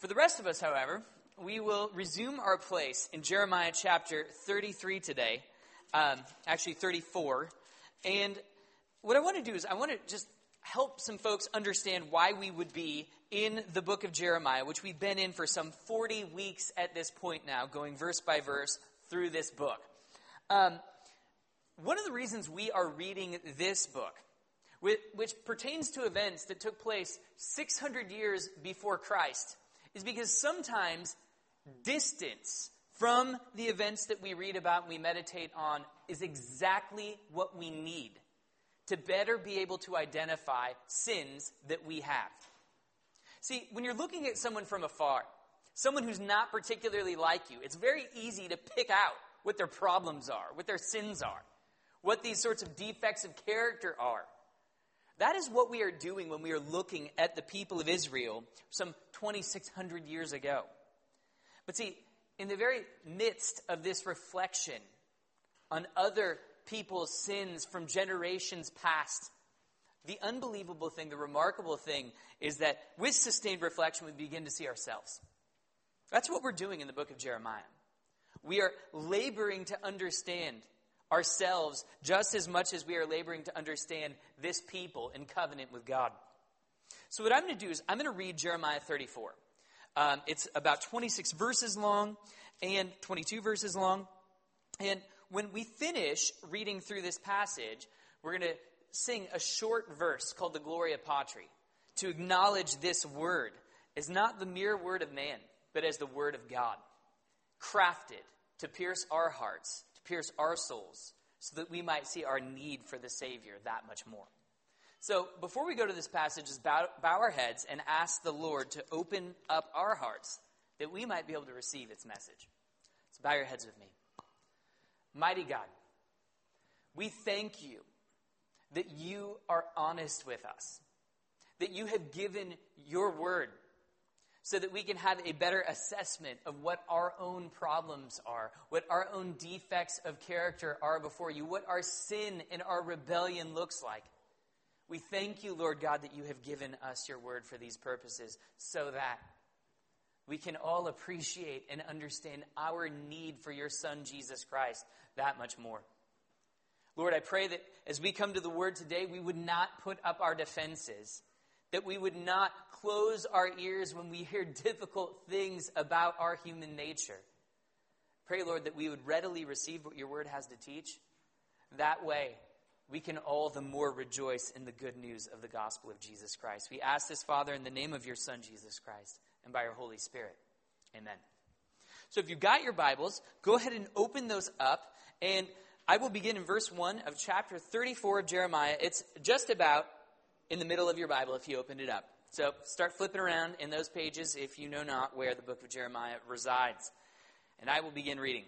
For the rest of us, however, we will resume our place in Jeremiah chapter 33 today, actually 34. And what I want to do is I want to just help some folks understand why we would be in the book of Jeremiah, which we've been in for some 40 weeks at this point now, going verse by verse through this book. One of the reasons we are reading this book, which pertains to events that took place 600 years before Christ, is because sometimes distance from the events that we read about and we meditate on is exactly what we need to better be able to identify sins that we have. See, when you're looking at someone from afar, someone who's not particularly like you, it's very easy to pick out what their problems are, what their sins are, what these sorts of defects of character are. That is what we are doing when we are looking at the people of Israel some 2,600 years ago. But see, in the very midst of this reflection on other people's sins from generations past, the unbelievable thing, the remarkable thing, is that with sustained reflection, we begin to see ourselves. That's what we're doing in the book of Jeremiah. We are laboring to understand ourselves just as much as we are laboring to understand this people in covenant with God. So what I'm going to do is I'm going to read Jeremiah 34. It's about 26 verses long and 22 verses long. And when we finish reading through this passage, we're going to sing a short verse called the Gloria Patri to acknowledge this word as not the mere word of man, but as the word of God, crafted to pierce our hearts, to pierce our souls, so that we might see our need for the Savior that much more. So before we go to this passage, just bow our heads and ask the Lord to open up our hearts that we might be able to receive its message. So bow your heads with me. Mighty God, we thank you that you are honest with us, that you have given your word so that we can have a better assessment of what our own problems are, what our own defects of character are before you, what our sin and our rebellion looks like. We thank you, Lord God, that you have given us your word for these purposes so that we can all appreciate and understand our need for your Son, Jesus Christ, that much more. Lord, I pray that as we come to the word today, we would not put up our defenses, that we would not close our ears when we hear difficult things about our human nature. Pray, Lord, that we would readily receive what your word has to teach. That way, we can all the more rejoice in the good news of the gospel of Jesus Christ. We ask this, Father, in the name of your Son, Jesus Christ, and by your Holy Spirit. Amen. So if you've got your Bibles, go ahead and open those up, and I will begin in verse 1 of chapter 34 of Jeremiah. It's just about in the middle of your Bible if you opened it up. So start flipping around in those pages if you know not where the book of Jeremiah resides. And I will begin reading.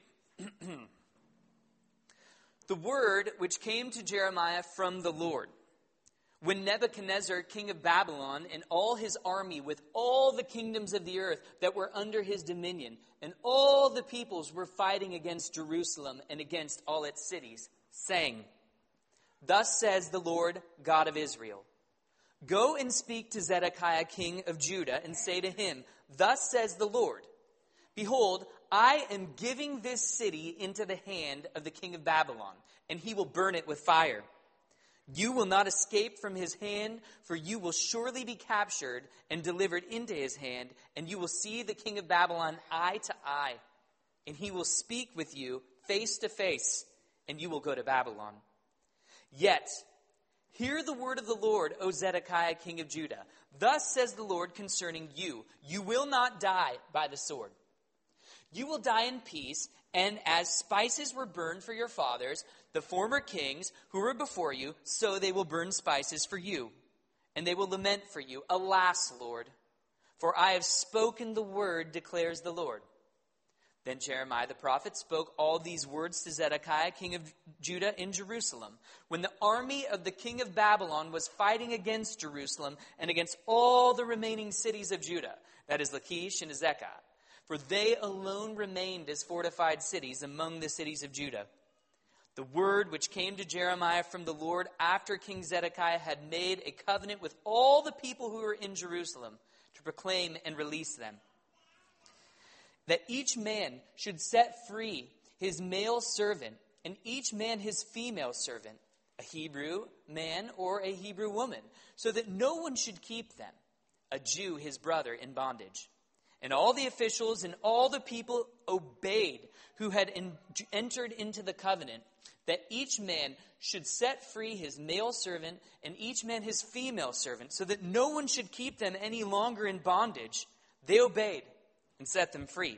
The word which came to Jeremiah from the Lord, when Nebuchadnezzar, king of Babylon, and all his army with all the kingdoms of the earth that were under his dominion, and all the peoples were fighting against Jerusalem and against all its cities, saying, Thus says the Lord God of Israel, Go and speak to Zedekiah, king of Judah, and say to him, Thus says the Lord, Behold, I am giving this city into the hand of the king of Babylon, and he will burn it with fire. You will not escape from his hand, for you will surely be captured and delivered into his hand, and you will see the king of Babylon eye to eye, and he will speak with you face to face, and you will go to Babylon. Yet, hear the word of the Lord, O Zedekiah, king of Judah. Thus says the Lord concerning you, you will not die by the sword. You will die in peace, and as spices were burned for your fathers, the former kings who were before you, so they will burn spices for you, and they will lament for you. Alas, Lord, for I have spoken the word, declares the Lord. Then Jeremiah the prophet spoke all these words to Zedekiah, king of Judah, in Jerusalem, when the army of the king of Babylon was fighting against Jerusalem and against all the remaining cities of Judah, that is Lachish and Azekah. For they alone remained as fortified cities among the cities of Judah. The word which came to Jeremiah from the Lord after King Zedekiah had made a covenant with all the people who were in Jerusalem to proclaim and release them. that each man should set free his male servant, and each man his female servant, a Hebrew man or a Hebrew woman, so that no one should keep them, a Jew his brother, in bondage. And all the officials and all the people obeyed who had entered into the covenant, that each man should set free his male servant and each man his female servant, so that no one should keep them any longer in bondage. They obeyed and set them free.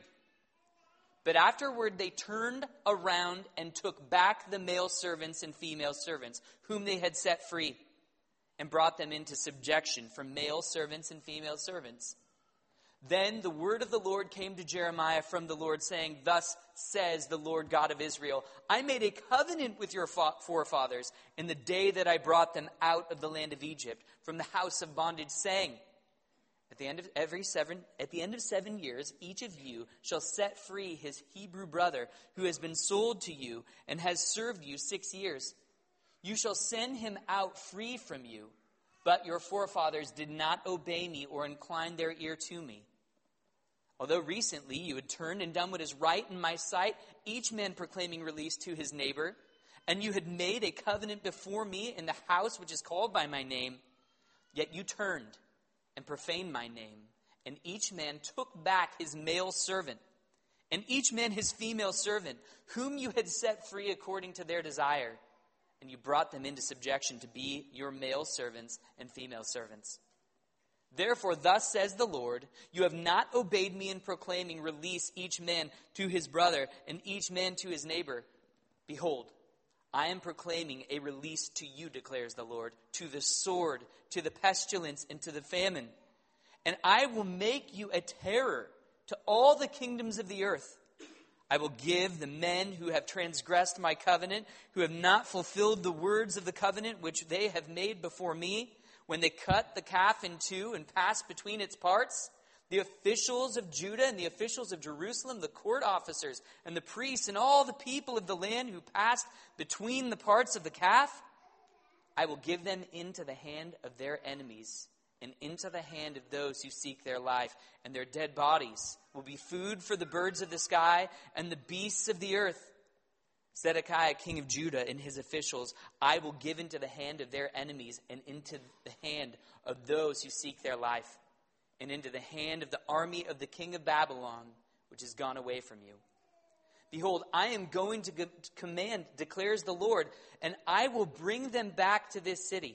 But afterward they turned around and took back the male servants and female servants, whom they had set free, and brought them into subjection from male servants and female servants. Then the word of the Lord came to Jeremiah from the Lord, saying, Thus says the Lord God of Israel, I made a covenant with your forefathers in the day that I brought them out of the land of Egypt, from the house of bondage, saying, At the end of 7 years, each of you shall set free his Hebrew brother who has been sold to you and has served you 6 years. You shall send him out free from you. But your forefathers did not obey me or incline their ear to me. Although recently you had turned and done what is right in my sight, each man proclaiming release to his neighbor, and you had made a covenant before me in the house which is called by my name, yet you turned and profaned my name, and each man took back his male servant, and each man his female servant, whom you had set free according to their desire, and you brought them into subjection to be your male servants and female servants. Therefore, thus says the Lord, you have not obeyed me in proclaiming, release each man to his brother and each man to his neighbor. Behold, I am proclaiming a release to you, declares the Lord, to the sword, to the pestilence, and to the famine. And I will make you a terror to all the kingdoms of the earth. I will give the men who have transgressed my covenant, who have not fulfilled the words of the covenant which they have made before me, when they cut the calf in two and passed between its parts, the officials of Judah and the officials of Jerusalem, the court officers and the priests and all the people of the land who passed between the parts of the calf, I will give them into the hand of their enemies and into the hand of those who seek their life, and their dead bodies will be food for the birds of the sky and the beasts of the earth. Zedekiah, king of Judah, and his officials, I will give into the hand of their enemies and into the hand of those who seek their life, and into the hand of the army of the king of Babylon, which has gone away from you. Behold, I am going to command, declares the Lord, and I will bring them back to this city.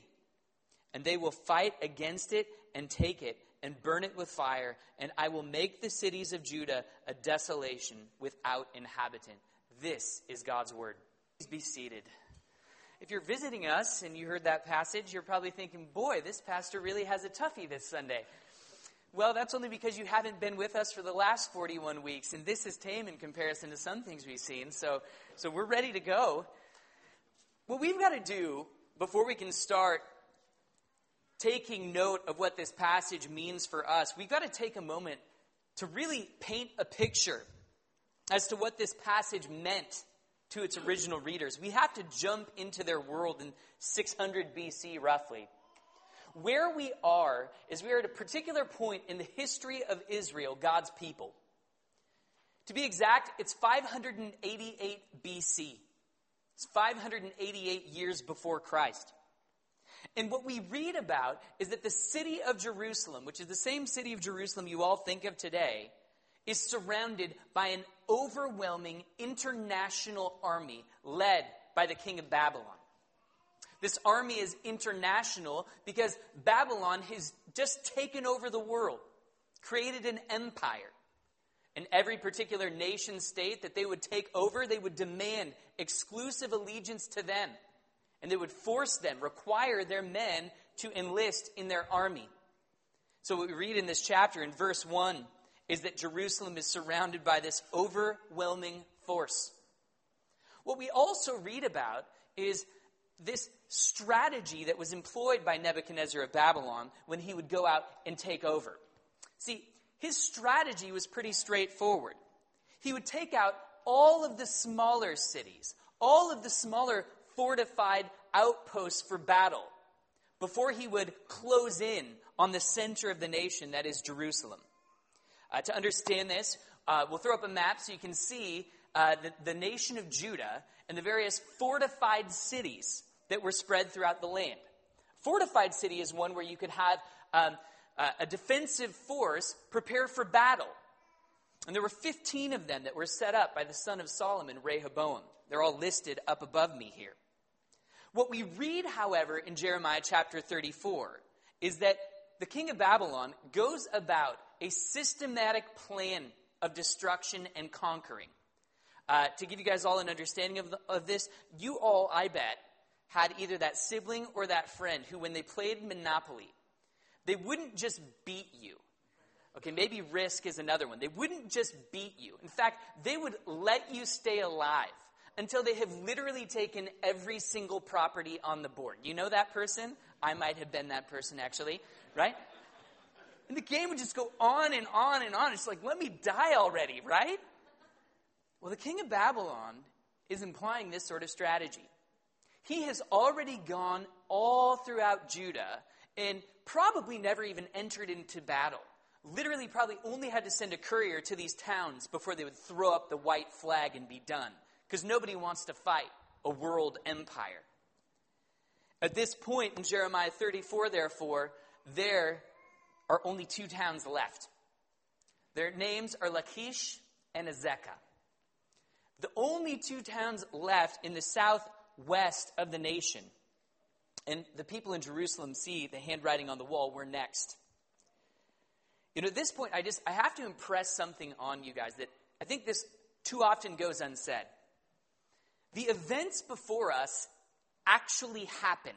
And they will fight against it and take it and burn it with fire. And I will make the cities of Judah a desolation without inhabitant. This is God's word. Please be seated. If you're visiting us and you heard that passage, you're probably thinking, boy, this pastor really has a toughie this Sunday. Well, that's only because you haven't been with us for the last 41 weeks. And this is tame in comparison to some things we've seen. So we're ready to go. What we've got to do before we can start taking note of what this passage means for us, we've got to take a moment to really paint a picture as to what this passage meant to its original readers. We have to jump into their world in 600 BC, roughly. Where we are is we are at a particular point in the history of Israel, God's people. To be exact, it's 588 BC. It's 588 years before Christ. And what we read about is that the city of Jerusalem, which is the same city of Jerusalem you all think of today, is surrounded by an overwhelming international army led by the king of Babylon. This army is international because Babylon has just taken over the world, created an empire. And every particular nation state that they would take over, they would demand exclusive allegiance to them. And they would force them, require their men to enlist in their army. So what we read in this chapter in verse 1 is that Jerusalem is surrounded by this overwhelming force. What we also read about is this strategy that was employed by Nebuchadnezzar of Babylon when he would go out and take over. See, his strategy was pretty straightforward. He would take out all of the smaller cities, all of the smaller fortified outposts for battle before he would close in on the center of the nation, that is Jerusalem. To understand this, we'll throw up a map so you can see the nation of Judah and the various fortified cities that were spread throughout the land. Fortified city is one where you could have a defensive force prepare for battle. And there were 15 of them that were set up by the son of Solomon, Rehoboam. They're all listed up above me here. What we read, however, in Jeremiah chapter 34 is that the king of Babylon goes about a systematic plan of destruction and conquering. To give you guys all an understanding of this, you all, I bet, had either that sibling or that friend who, when they played Monopoly, they wouldn't just beat you. Okay, maybe Risk is another one. They wouldn't just beat you. In fact, they would let you stay alive until they have literally taken every single property on the board. You know that person? I might have been that person, actually, right? And the game would just go on and on and on. It's like, let me die already, right? Well, the king of Babylon is employing this sort of strategy. He has already gone all throughout Judah and probably never even entered into battle. Literally probably only had to send a courier to these towns before they would throw up the white flag and be done. Because nobody wants to fight a world empire. At this point in Jeremiah 34, therefore, there are only 2 towns left. Their names are Lachish and Azekah. The only 2 towns left in the southwest of the nation. And the people in Jerusalem see the handwriting on the wall. We're next. At this point, I have to impress something on you guys that I think this too often goes unsaid. The events before us actually happened.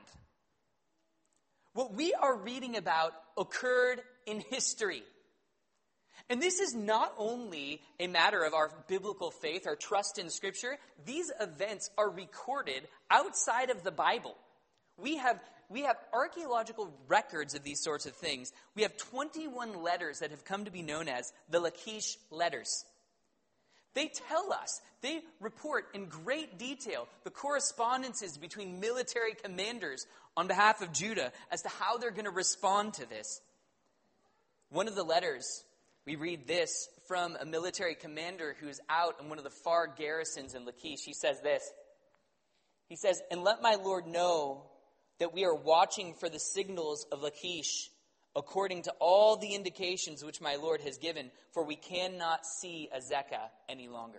What we are reading about occurred in history. And this is not only a matter of our biblical faith, our trust in Scripture. These events are recorded outside of the Bible. We have archaeological records of these sorts of things. We have 21 letters that have come to be known as the Lachish letters. They tell us, they report in great detail the correspondences between military commanders on behalf of Judah as to how they're going to respond to this. One of the letters, we read this from a military commander who's out in one of the far garrisons in Lachish. He says this. He says, "And let my Lord know that we are watching for the signals of Lachish, according to all the indications which my Lord has given, for we cannot see Azekah any longer."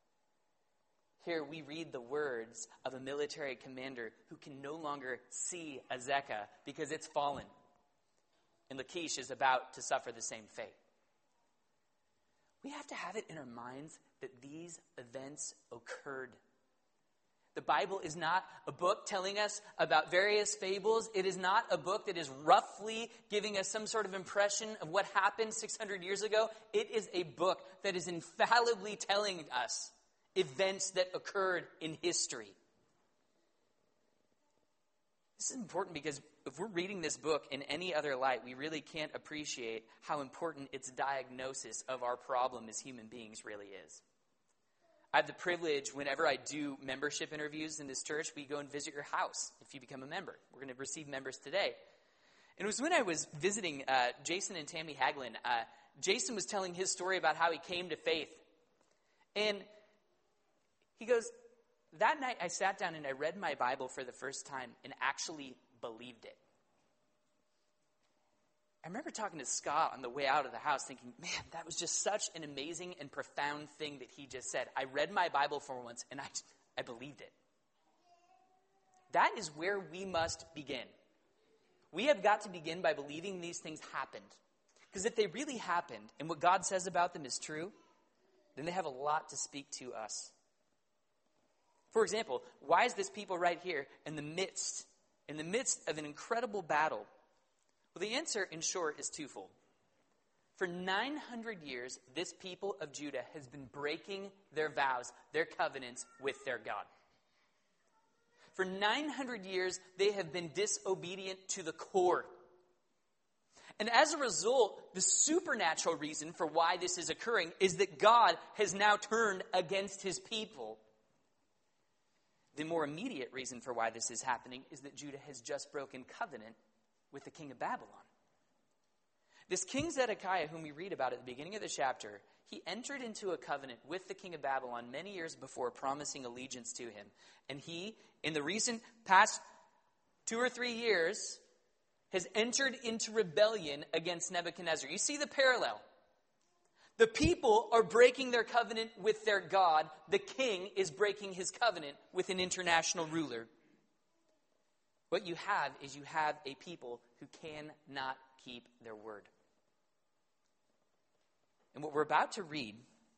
Here we read the words of a military commander who can no longer see Azekah because it's fallen. And Lachish is about to suffer the same fate. We have to have it in our minds that these events occurred. The Bible is not a book telling us about various fables. It is not a book that is roughly giving us some sort of impression of what happened 600 years ago. It is a book that is infallibly telling us events that occurred in history. This is important because if we're reading this book in any other light, we really can't appreciate how important its diagnosis of our problem as human beings really is. I have the privilege, whenever I do membership interviews in this church, we go and visit your house if you become a member. We're going to receive members today. And it was when I was visiting Jason and Tammy Haglin. Jason was telling his story about how he came to faith. And he goes, that night I sat down and I read my Bible for the first time and actually believed it. I remember talking to Scott on the way out of the house thinking, man, that was just such an amazing and profound thing that he just said. I read my Bible for once and I believed it. That is where we must begin. We have got to begin by believing these things happened. Because if they really happened and what God says about them is true, then they have a lot to speak to us. For example, why is this people right here in the midst of an incredible battle? Well, the answer, in short, is twofold. For 900 years, this people of Judah has been breaking their vows, their covenants with their God. For 900 years, they have been disobedient to the core. And as a result, the supernatural reason for why this is occurring is that God has now turned against his people. The more immediate reason for why this is happening is that Judah has just broken covenant with the king of Babylon. This King Zedekiah, whom we read about at the beginning of the chapter, he entered into a covenant with the king of Babylon many years before, promising allegiance to him. And he, in the recent past 2 or 3 years, has entered into rebellion against Nebuchadnezzar. You see the parallel. The people are breaking their covenant with their God. The king is breaking his covenant with an international ruler. What you have is you have a people who cannot keep their word. And what we're about to read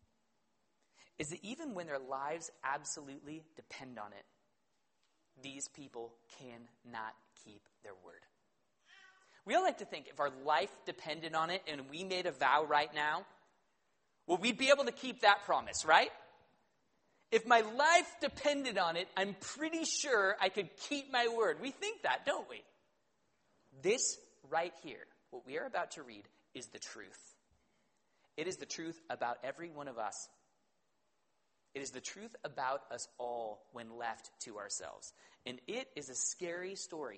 is that even when their lives absolutely depend on it, these people cannot keep their word. We all like to think if our life depended on it and we made a vow right now, well, we'd be able to keep that promise, right? If my life depended on it, I'm pretty sure I could keep my word. We think that, don't we? This right here, what we are about to read, is the truth. It is the truth about every one of us. It is the truth about us all when left to ourselves. And it is a scary story.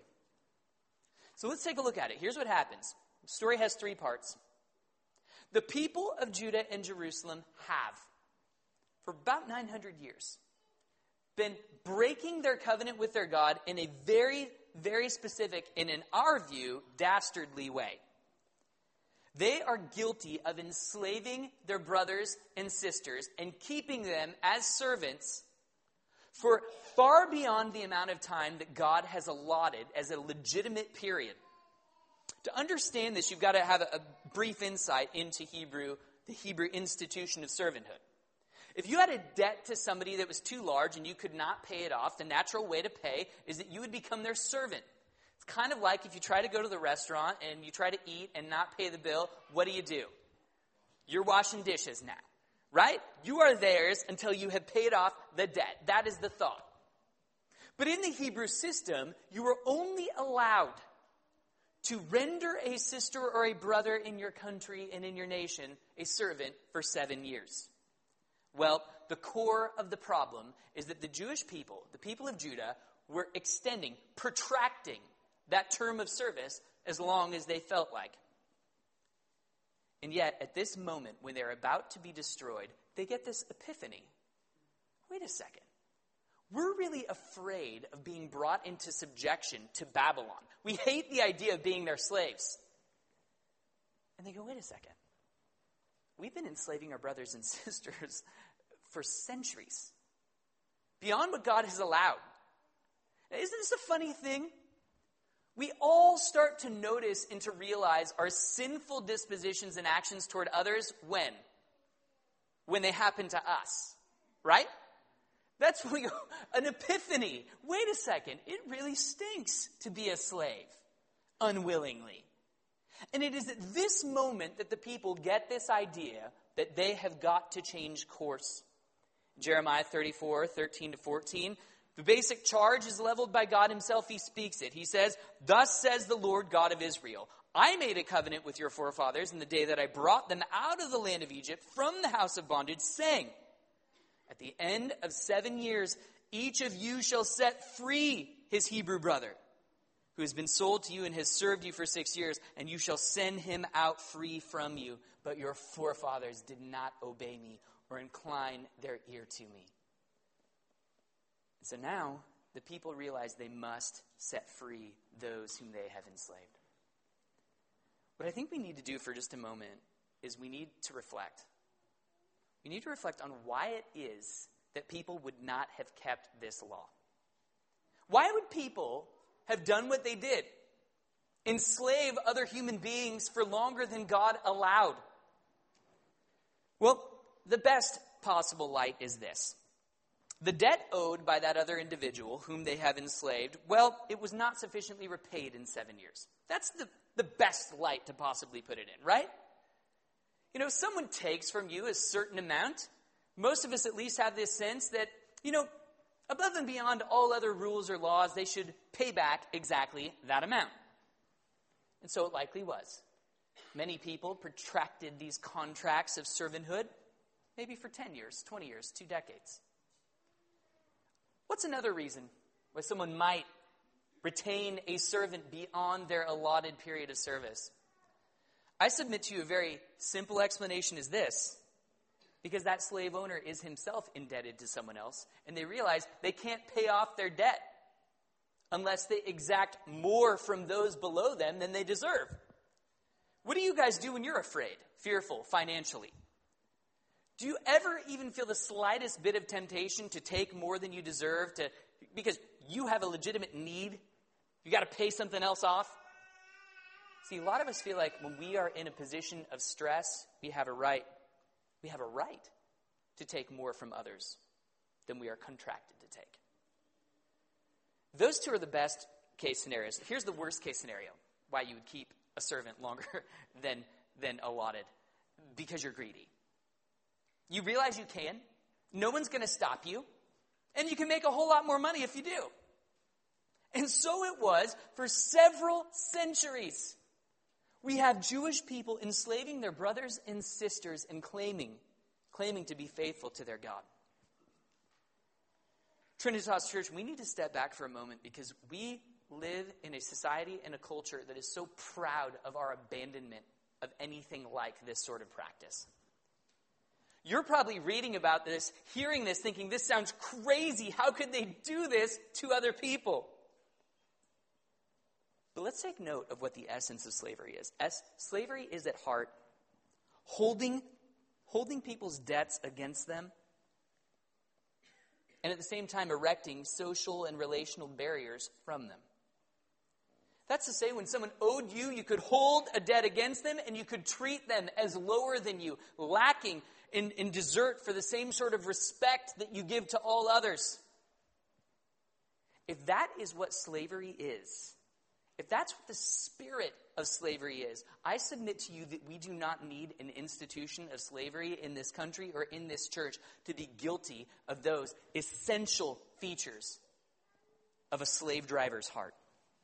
So let's take a look at it. Here's what happens. The story has 3 parts. The people of Judah and Jerusalem have, for about 900 years, been breaking their covenant with their God in a very, very specific, and in our view, dastardly way. They are guilty of enslaving their brothers and sisters and keeping them as servants for far beyond the amount of time that God has allotted as a legitimate period. To understand this, you've got to have a brief insight into the Hebrew institution of servanthood. If you had a debt to somebody that was too large and you could not pay it off, the natural way to pay is that you would become their servant. It's kind of like if you try to go to the restaurant and you try to eat and not pay the bill, what do? You're washing dishes now, right? You are theirs until you have paid off the debt. That is the thought. But in the Hebrew system, you were only allowed to render a sister or a brother in your country and in your nation a servant for 7 years. Well, the core of the problem is that the Jewish people, the people of Judah, were protracting that term of service as long as they felt like. And yet, at this moment, when they're about to be destroyed, they get this epiphany. Wait a second. We're really afraid of being brought into subjection to Babylon. We hate the idea of being their slaves. And they go, wait a second. We've been enslaving our brothers and sisters for centuries, beyond what God has allowed. Now, isn't this a funny thing? We all start to notice and to realize our sinful dispositions and actions toward others when? When they happen to us, right? That's when we go, an epiphany. Wait a second, it really stinks to be a slave, unwillingly. And it is at this moment that the people get this idea that they have got to change course. Jeremiah 34, 13 to 14, the basic charge is leveled by God himself. He speaks it. He says, "Thus says the Lord God of Israel, I made a covenant with your forefathers in the day that I brought them out of the land of Egypt from the house of bondage, saying, at the end of 7 years, each of you shall set free his Hebrew brother, who has been sold to you and has served you for 6 years, and you shall send him out free from you. But your forefathers did not obey me or incline their ear to me." So now the people realize they must set free those whom they have enslaved. What I think we need to do for just a moment is we need to reflect. We need to reflect on why it is that people would not have kept this law. Why would people have done what they did? Enslave other human beings for longer than God allowed? Well, the best possible light is this. The debt owed by that other individual whom they have enslaved, well, it was not sufficiently repaid in 7 years. That's the best light to possibly put it in, right? You know, if someone takes from you a certain amount, most of us at least have this sense that, above and beyond all other rules or laws, they should pay back exactly that amount. And so it likely was. Many people protracted these contracts of servanthood, maybe for 10 years, 20 years, 2 decades. What's another reason why someone might retain a servant beyond their allotted period of service? I submit to you a very simple explanation is this. because that slave owner is himself indebted to someone else, and they realize they can't pay off their debt unless they exact more from those below them than they deserve. What do you guys do when you're afraid, fearful, financially? Do you ever even feel the slightest bit of temptation to take more than you deserve because you have a legitimate need? You got to pay something else off? See, a lot of us feel like when we are in a position of stress, we have a right to take more from others than we are contracted to take. Those two are the best case scenarios. Here's the worst case scenario, why you would keep a servant longer than allotted, because you're greedy. You realize you can. No one's going to stop you. And you can make a whole lot more money if you do. And so it was for several centuries. We have Jewish people enslaving their brothers and sisters and claiming to be faithful to their God. Trinitas Church, we need to step back for a moment because we live in a society and a culture that is so proud of our abandonment of anything like this sort of practice. You're probably reading about this, hearing this, thinking, this sounds crazy. How could they do this to other people? But let's take note of what the essence of slavery is. Slavery is at heart holding people's debts against them, and at the same time erecting social and relational barriers from them. That's to say, when someone owed you, you could hold a debt against them and you could treat them as lower than you, lacking in desert for the same sort of respect that you give to all others. If that is what slavery is, if that's what the spirit of slavery is, I submit to you that we do not need an institution of slavery in this country or in this church to be guilty of those essential features of a slave driver's heart.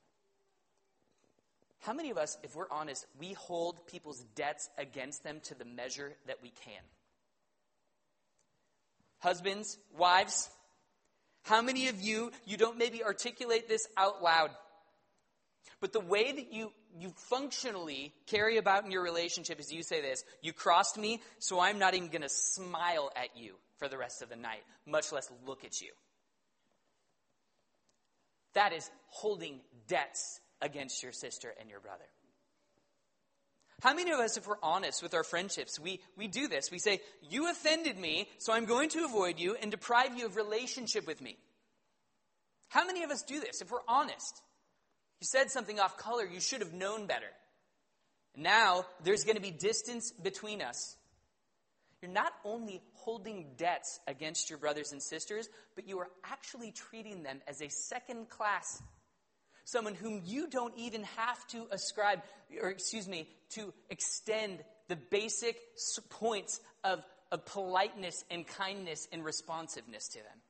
How many of us, if we're honest, we hold people's debts against them to the measure that we can? Husbands, wives, how many of you don't maybe articulate this out loud, but the way that you functionally carry about in your relationship is you say this: you crossed me, so I'm not even going to smile at you for the rest of the night, much less look at you. That is holding debts against your sister and your brother. How many of us, if we're honest with our friendships, we do this? We say, you offended me, so I'm going to avoid you and deprive you of relationship with me. How many of us do this, if we're honest? You said something off color, you should have known better. Now, there's going to be distance between us. You're not only holding debts against your brothers and sisters, but you are actually treating them as a second class. Someone whom you don't even have to to extend the basic points of politeness and kindness and responsiveness to them.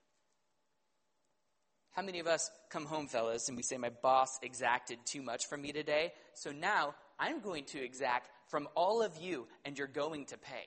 How many of us come home, fellas, and we say, my boss exacted too much from me today, so now I'm going to exact from all of you, and you're going to pay.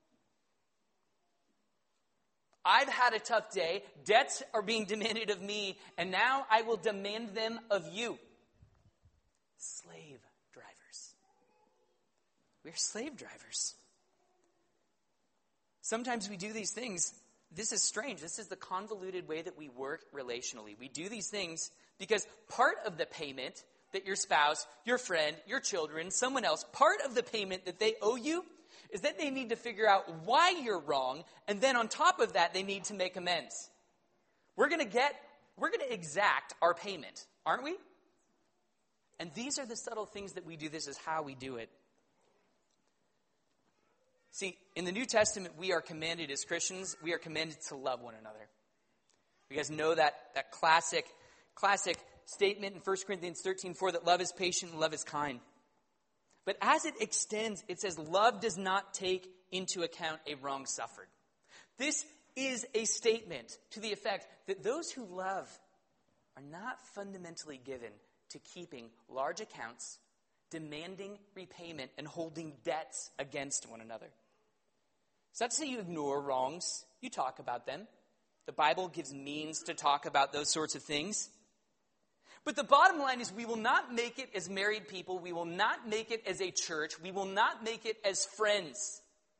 I've had a tough day. Debts are being demanded of me, and now I will demand them of you. Slave drivers. We're slave drivers. Sometimes we do these things. This is strange. This is the convoluted way that we work relationally. We do these things because part of the payment that your spouse, your friend, your children, someone else, part of the payment that they owe you is that they need to figure out why you're wrong, and then on top of that, they need to make amends. We're going to exact our payment, aren't we? And these are the subtle things that we do. This is how we do it. See, in the New Testament, we are commanded as Christians, we are commanded to love one another. You guys know that classic statement in 1 Corinthians 13:4 that love is patient and love is kind. But as it extends, it says love does not take into account a wrong suffered. This is a statement to the effect that those who love are not fundamentally given to keeping large accounts, demanding repayment, and holding debts against one another. It's not to say you ignore wrongs. You talk about them. The Bible gives means to talk about those sorts of things. But the bottom line is we will not make it as married people. We will not make it as a church. We will not make it as friends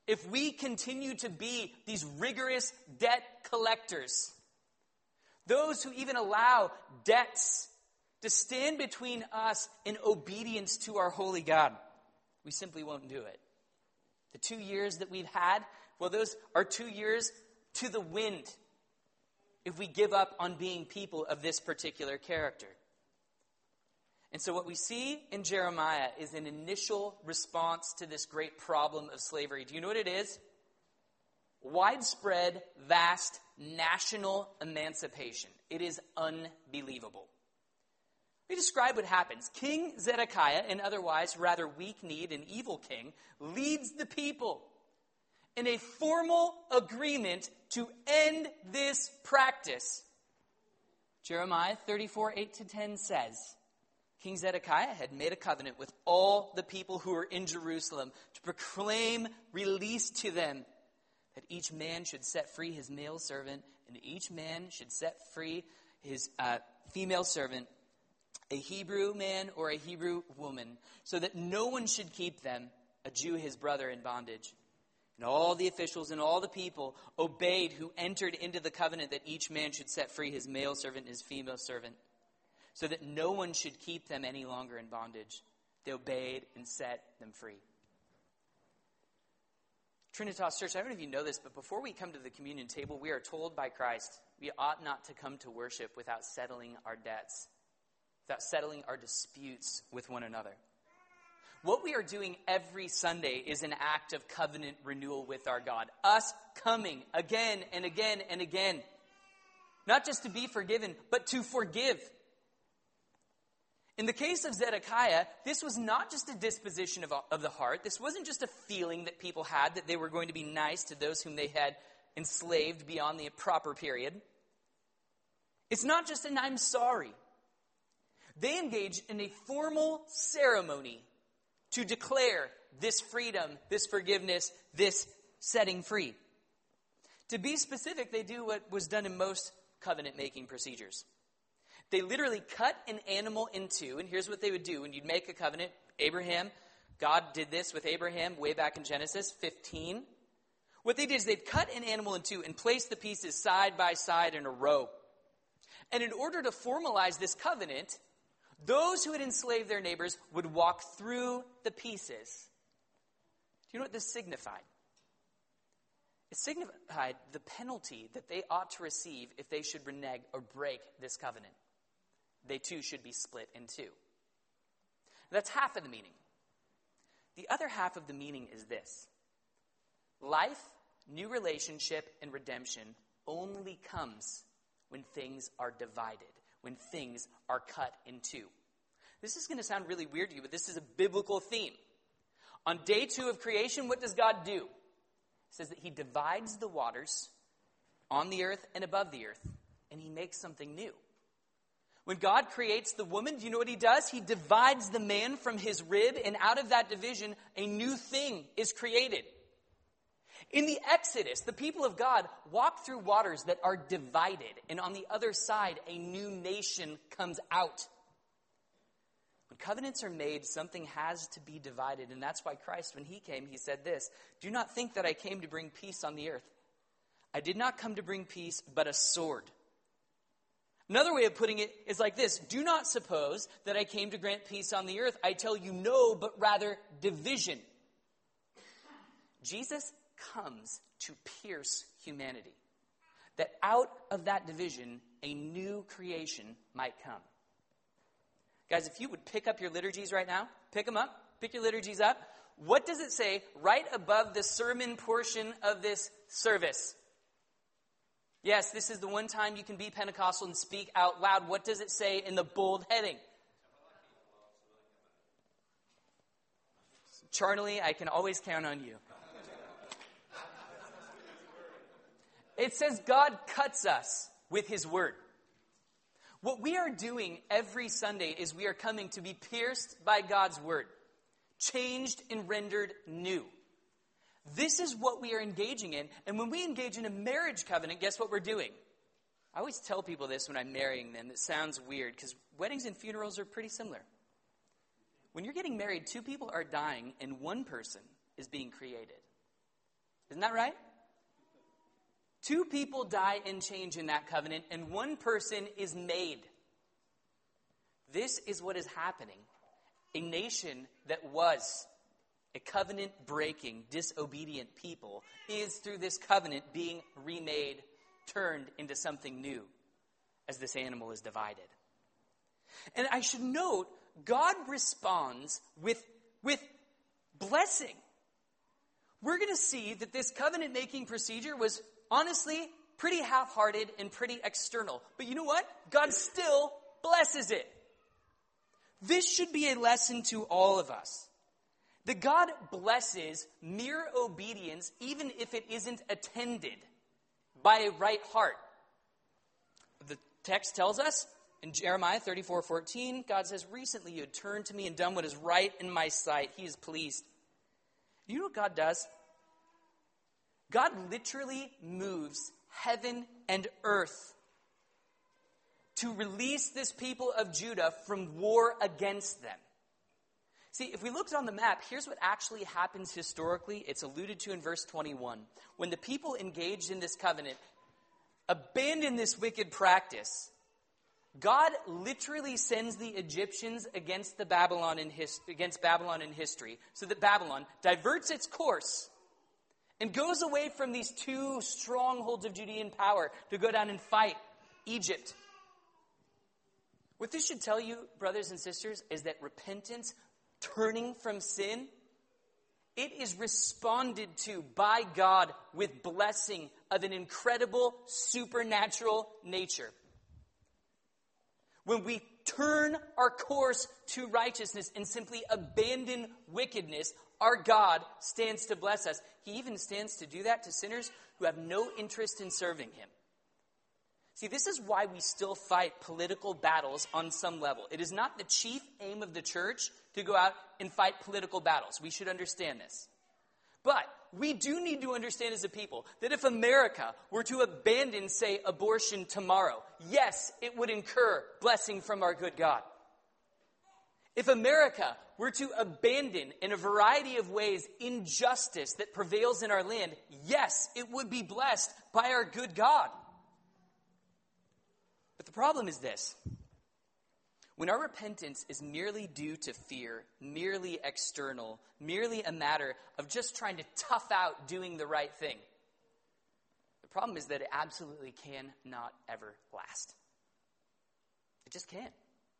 if we continue to be these rigorous debt collectors, those who even allow debts to stand between us and obedience to our holy God, we simply won't do it. The 2 years that we've had, well, those are 2 years to the wind if we give up on being people of this particular character. And so what we see in Jeremiah is an initial response to this great problem of slavery. Do you know what it is? Widespread, vast, national emancipation. It is unbelievable. Let me describe what happens. King Zedekiah, an otherwise rather weak-kneed and evil king, leads the people in a formal agreement to end this practice. Jeremiah 34, 8-10 says, King Zedekiah had made a covenant with all the people who were in Jerusalem to proclaim release to them, that each man should set free his male servant, and each man should set free his female servant, a Hebrew man or a Hebrew woman, so that no one should keep them, a Jew his brother, in bondage. And all the officials and all the people obeyed, who entered into the covenant that each man should set free his male servant and his female servant, so that no one should keep them any longer in bondage. They obeyed and set them free. Trinitas Church, I don't know if you know this, but before we come to the communion table, we are told by Christ we ought not to come to worship without settling our debts, without settling our disputes with one another. What we are doing every Sunday is an act of covenant renewal with our God. Us coming again and again and again. Not just to be forgiven, but to forgive. In the case of Zedekiah, this was not just a disposition of the heart. This wasn't just a feeling that people had that they were going to be nice to those whom they had enslaved beyond the proper period. It's not just an I'm sorry. They engaged in a formal ceremony to declare this freedom, this forgiveness, this setting free. To be specific, they do what was done in most covenant-making procedures. They literally cut an animal in two, and here's what they would do. When you'd make a covenant, God did this with Abraham way back in Genesis 15. What they did is they'd cut an animal in two and place the pieces side by side in a row. And in order to formalize this covenant, those who had enslaved their neighbors would walk through the pieces. Do you know what this signified? It signified the penalty that they ought to receive if they should renege or break this covenant. They too should be split in two. That's half of the meaning. The other half of the meaning is this. Life, new relationship, and redemption only comes when things are divided, when things are cut in two. This is going to sound really weird to you, but this is a biblical theme. On day 2 of creation, what does God do? It says that he divides the waters on the earth and above the earth, and he makes something new. When God creates the woman, do you know what he does? He divides the man from his rib, and out of that division, a new thing is created. In the Exodus, the people of God walk through waters that are divided, and on the other side, a new nation comes out. When covenants are made, something has to be divided, and that's why Christ, when he came, he said this, "Do not think that I came to bring peace on the earth. I did not come to bring peace, but a sword." Another way of putting it is like this: do not suppose that I came to grant peace on the earth. I tell you no, but rather division. Jesus comes to pierce humanity, that out of that division, a new creation might come. Guys, if you would pick up your liturgies right now, pick them up, pick your liturgies up. What does it say right above the sermon portion of this service? Yes, this is the one time you can be Pentecostal and speak out loud. What does it say in the bold heading? Charlie, I can always count on you. It says God cuts us with his word. What we are doing every Sunday is we are coming to be pierced by God's word, changed and rendered new. This is what we are engaging in. And when we engage in a marriage covenant, guess what we're doing? I always tell people this when I'm marrying them. It sounds weird because weddings and funerals are pretty similar. When you're getting married, 2 people are dying and 1 person is being created. Isn't that right? 2 people die and change in that covenant, and 1 person is made. This is what is happening. A nation that was a covenant-breaking, disobedient people is, through this covenant, being remade, turned into something new as this animal is divided. And I should note, God responds with blessing. We're going to see that this covenant-making procedure was honestly pretty half-hearted and pretty external. But you know what? God still blesses it. This should be a lesson to all of us. That God blesses mere obedience even if it isn't attended by a right heart. The text tells us in Jeremiah 34:14, God says, "Recently you had turned to me and done what is right in my sight. He is pleased." You know what God does? God literally moves heaven and earth to release this people of Judah from war against them. See, if we looked on the map, here's what actually happens historically. It's alluded to in verse 21. When the people engaged in this covenant abandon this wicked practice, God literally sends the Egyptians against Babylon in history, so that Babylon diverts its course and goes away from these 2 strongholds of Judean power to go down and fight Egypt. What this should tell you, brothers and sisters, is that repentance, turning from sin, it is responded to by God with blessing of an incredible supernatural nature. When we turn our course to righteousness and simply abandon wickedness, our God stands to bless us. He even stands to do that to sinners who have no interest in serving him. See, this is why we still fight political battles on some level. It is not the chief aim of the church to go out and fight political battles. We should understand this. But we do need to understand as a people that if America were to abandon, say, abortion tomorrow, yes, it would incur blessing from our good God. If America were to abandon, in a variety of ways, injustice that prevails in our land, yes, it would be blessed by our good God. But the problem is this. When our repentance is merely due to fear, merely external, merely a matter of just trying to tough out doing the right thing, the problem is that it absolutely cannot ever last. It just can't.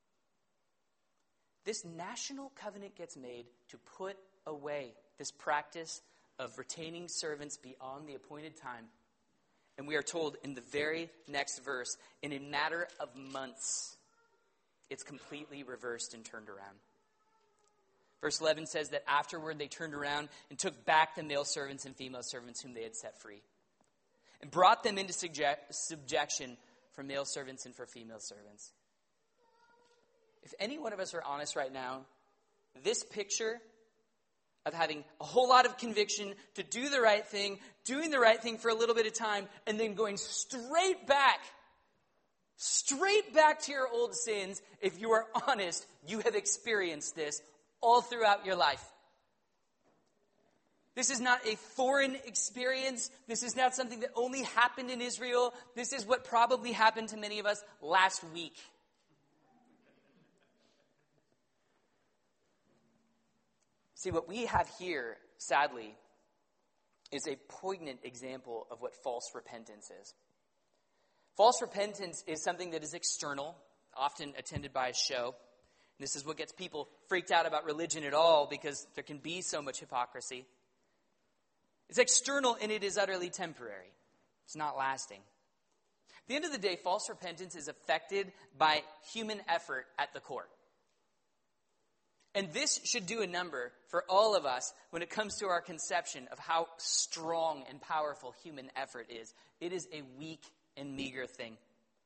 This national covenant gets made to put away this practice of retaining servants beyond the appointed time. And we are told in the very next verse, in a matter of months, it's completely reversed and turned around. Verse 11 says that afterward they turned around and took back the male servants and female servants whom they had set free, and brought them into subjection for male servants and for female servants. If any one of us are honest right now, this picture of having a whole lot of conviction to do the right thing, doing the right thing for a little bit of time, and then going straight back to your old sins, if you are honest, you have experienced this all throughout your life. This is not a foreign experience. This is not something that only happened in Israel. This is what probably happened to many of us last week. See, what we have here, sadly, is a poignant example of what false repentance is. False repentance is something that is external, often attended by a show. And this is what gets people freaked out about religion at all, because there can be so much hypocrisy. It's external and it is utterly temporary. It's not lasting. At the end of the day, false repentance is affected by human effort at the core. And this should do a number for all of us when it comes to our conception of how strong and powerful human effort is. It is a weak and meager thing.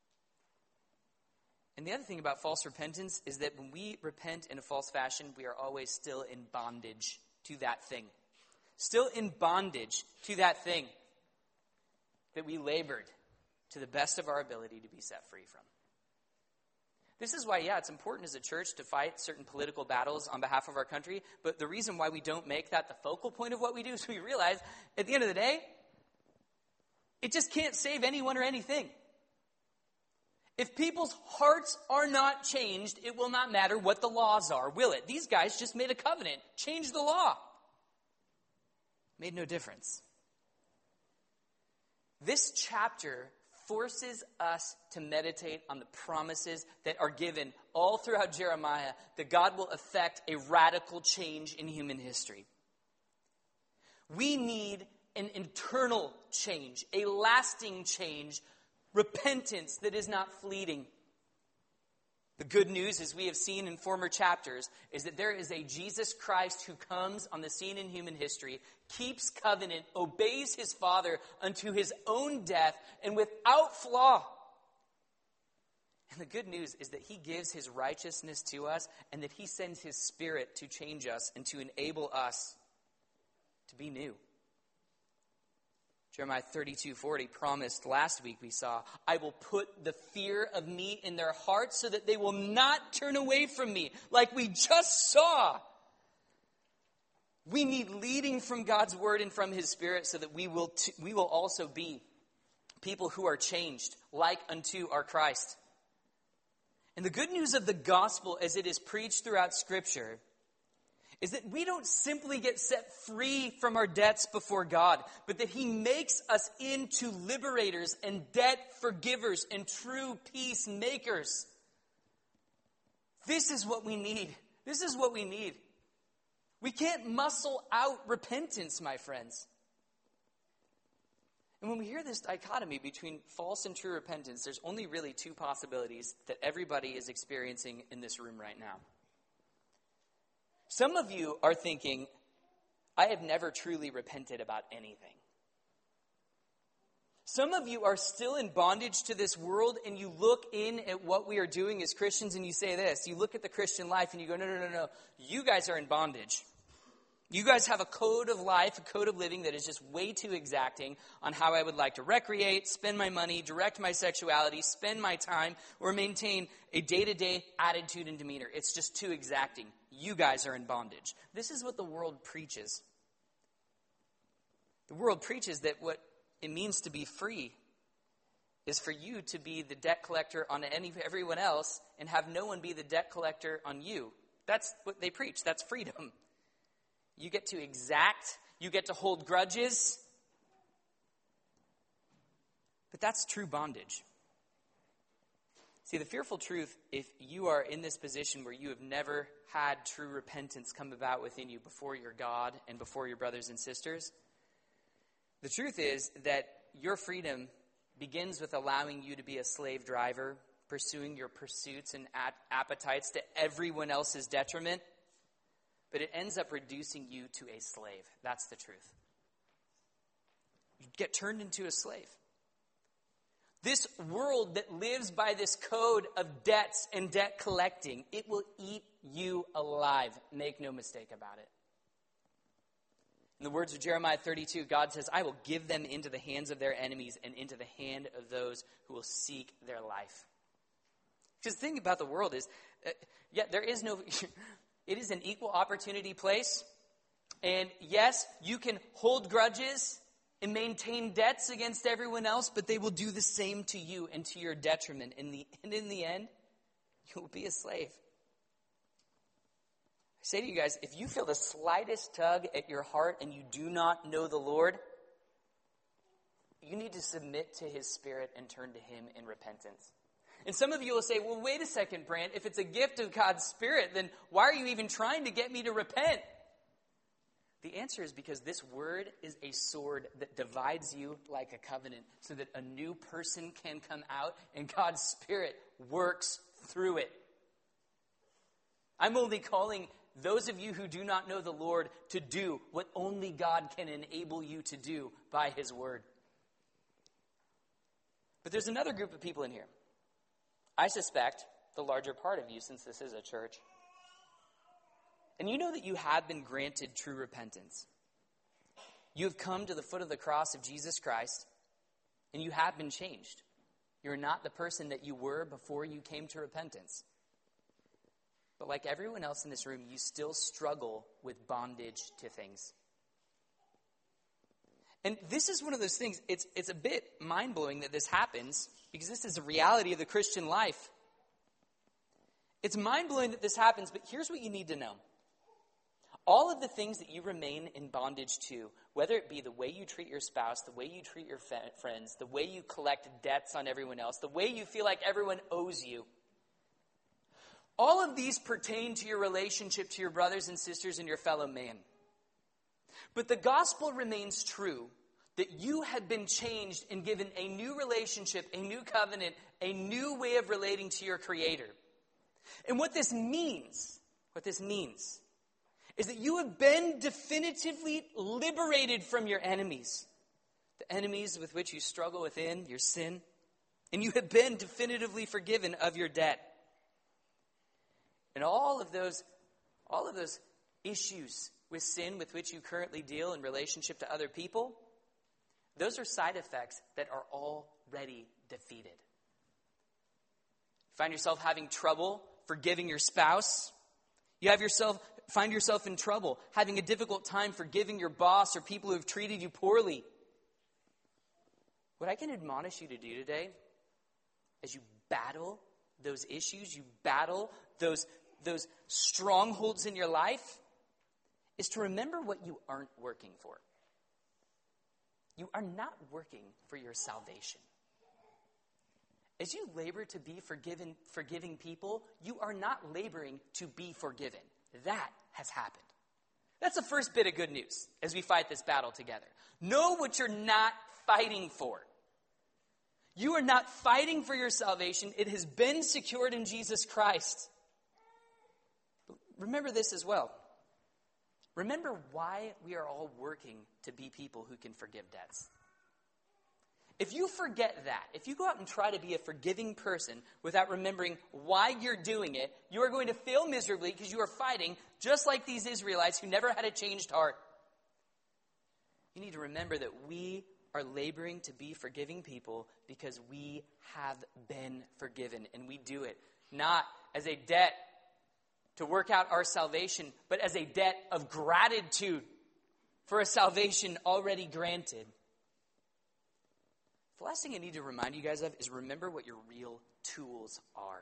And the other thing about false repentance is that when we repent in a false fashion, we are always still in bondage to that thing. Still in bondage to that thing that we labored to the best of our ability to be set free from. This is why, it's important as a church to fight certain political battles on behalf of our country. But the reason why we don't make that the focal point of what we do is we realize at the end of the day, it just can't save anyone or anything. If people's hearts are not changed, it will not matter what the laws are, will it? These guys just made a covenant. Change the law. Made no difference. This chapter forces us to meditate on the promises that are given all throughout Jeremiah that God will effect a radical change in human history. We need an internal change, a lasting change, repentance that is not fleeting. The good news, as we have seen in former chapters, is that there is a Jesus Christ who comes on the scene in human history, keeps covenant, obeys his Father unto his own death, and without flaw. And the good news is that he gives his righteousness to us, and that he sends his Spirit to change us and to enable us to be new. Jeremiah 32:40 promised last week we saw, I will put the fear of me in their hearts so that they will not turn away from me, like we just saw. We need leading from God's word and from his Spirit so that we will also be people who are changed like unto our Christ. And the good news of the gospel as it is preached throughout Scripture is that we don't simply get set free from our debts before God, but that he makes us into liberators and debt forgivers and true peacemakers. This is what we need. This is what we need. We can't muscle out repentance, my friends. And when we hear this dichotomy between false and true repentance, there's only really two possibilities that everybody is experiencing in this room right now. Some of you are thinking, I have never truly repented about anything. Some of you are still in bondage to this world, and you look in at what we are doing as Christians and you say this. You look at the Christian life and you go, no. You guys are in bondage. You guys have a code of life, a code of living that is just way too exacting on how I would like to recreate, spend my money, direct my sexuality, spend my time, or maintain a day-to-day attitude and demeanor. It's just too exacting. You guys are in bondage. This is what the world preaches. The world preaches that what it means to be free is for you to be the debt collector on everyone else and have no one be the debt collector on you. That's what they preach. That's freedom. You get to exact. You get to hold grudges. But that's true bondage. See, the fearful truth, if you are in this position where you have never had true repentance come about within you before your God and before your brothers and sisters, the truth is that your freedom begins with allowing you to be a slave driver, pursuing your pursuits and appetites to everyone else's detriment, but it ends up reducing you to a slave. That's the truth. You get turned into a slave. This world that lives by this code of debts and debt collecting, it will eat you alive. Make no mistake about it. In the words of Jeremiah 32, God says, I will give them into the hands of their enemies and into the hand of those who will seek their life. Because the thing about the world is, there is no, it is an equal opportunity place. And yes, you can hold grudges and maintain debts against everyone else, but they will do the same to you and to your detriment. And in the end, you will be a slave. I say to you guys, if you feel the slightest tug at your heart and you do not know the Lord, you need to submit to his Spirit and turn to him in repentance. And some of you will say, well, wait a second, Brant. If it's a gift of God's Spirit, then why are you even trying to get me to repent? The answer is because this word is a sword that divides you like a covenant so that a new person can come out and God's Spirit works through it. I'm only calling those of you who do not know the Lord to do what only God can enable you to do by his word. But there's another group of people in here. I suspect the larger part of you, since this is a church. And you know that you have been granted true repentance. You have come to the foot of the cross of Jesus Christ, and you have been changed. You're not the person that you were before you came to repentance. But like everyone else in this room, you still struggle with bondage to things. And this is one of those things, it's a bit mind-blowing that this happens, because this is a reality of the Christian life. It's mind-blowing that this happens, but here's what you need to know. All of the things that you remain in bondage to, whether it be the way you treat your spouse, the way you treat your friends, the way you collect debts on everyone else, the way you feel like everyone owes you, all of these pertain to your relationship to your brothers and sisters and your fellow man. But the gospel remains true that you have been changed and given a new relationship, a new covenant, a new way of relating to your Creator. And what this means is that you have been definitively liberated from your enemies, the enemies with which you struggle within, your sin, and you have been definitively forgiven of your debt. And all of those issues with sin with which you currently deal in relationship to other people, those are side effects that are already defeated. Find yourself having trouble forgiving your spouse. Find yourself in trouble having a difficult time forgiving your boss or people who have treated you poorly. What I can admonish you to do today, as you battle those issues, you battle those strongholds in your life, is to remember what you aren't working for. You are not working for your salvation. As you labor to be forgiving people, you are not laboring to be forgiven. That has happened. That's the first bit of good news as we fight this battle together. Know what you're not fighting for. You are not fighting for your salvation. It has been secured in Jesus Christ. Remember this as well. Remember why we are all working to be people who can forgive debts. If you forget that, if you go out and try to be a forgiving person without remembering why you're doing it, you are going to fail miserably because you are fighting just like these Israelites who never had a changed heart. You need to remember that we are laboring to be forgiving people because we have been forgiven, and we do it not as a debt to work out our salvation, but as a debt of gratitude for a salvation already granted. The last thing I need to remind you guys of is remember what your real tools are.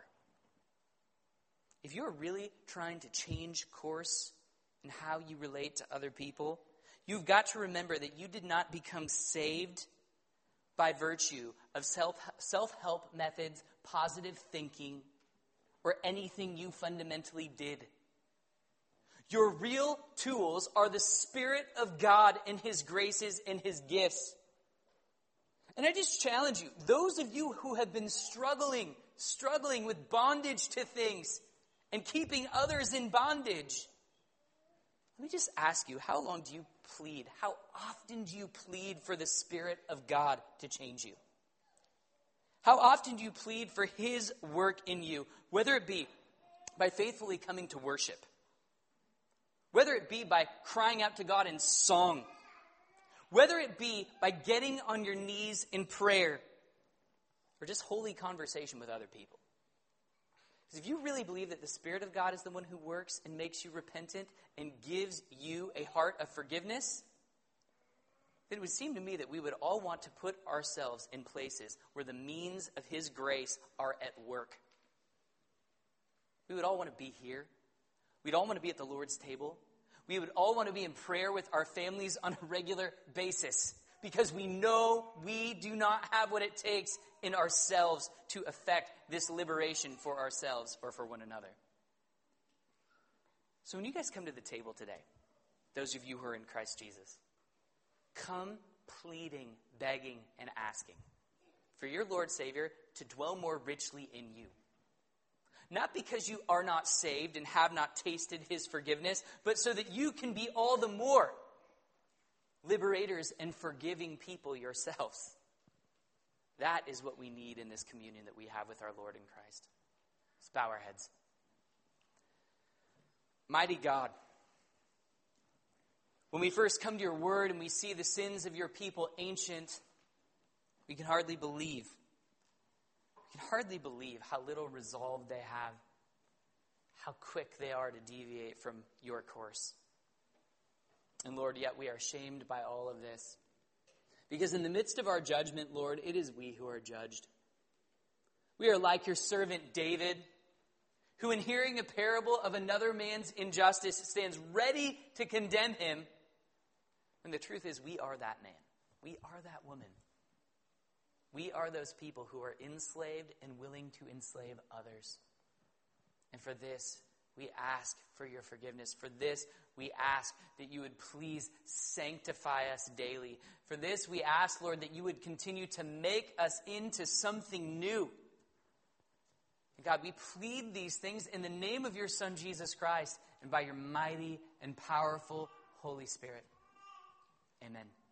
If you're really trying to change course in how you relate to other people, you've got to remember that you did not become saved by virtue of self-help methods, positive thinking, or anything you fundamentally did. Your real tools are the Spirit of God and His graces and His gifts. And I just challenge you, those of you who have been struggling with bondage to things and keeping others in bondage, let me just ask you, how long do you plead? How often do you plead for the Spirit of God to change you? How often do you plead for His work in you, whether it be by faithfully coming to worship, whether it be by crying out to God in song, whether it be by getting on your knees in prayer, or just holy conversation with other people. Because if you really believe that the Spirit of God is the one who works and makes you repentant and gives you a heart of forgiveness, then it would seem to me that we would all want to put ourselves in places where the means of His grace are at work. We would all want to be here. We'd all want to be at the Lord's table. We would all want to be in prayer with our families on a regular basis because we know we do not have what it takes in ourselves to effect this liberation for ourselves or for one another. So when you guys come to the table today, those of you who are in Christ Jesus, come pleading, begging, and asking for your Lord Savior to dwell more richly in you. Not because you are not saved and have not tasted His forgiveness, but so that you can be all the more liberators and forgiving people yourselves. That is what we need in this communion that we have with our Lord in Christ. Let's bow our heads. Mighty God, when we first come to your word and we see the sins of your people ancient, we can hardly believe can hardly believe how little resolve they have, how quick they are to deviate from your course. And Lord, yet we are shamed by all of this. Because in the midst of our judgment, Lord, it is we who are judged. We are like your servant David, who in hearing a parable of another man's injustice stands ready to condemn him. And the truth is, we are that man. We are that woman. We are those people who are enslaved and willing to enslave others. And for this, we ask for your forgiveness. For this, we ask that you would please sanctify us daily. For this, we ask, Lord, that you would continue to make us into something new. And God, we plead these things in the name of your Son, Jesus Christ, and by your mighty and powerful Holy Spirit. Amen.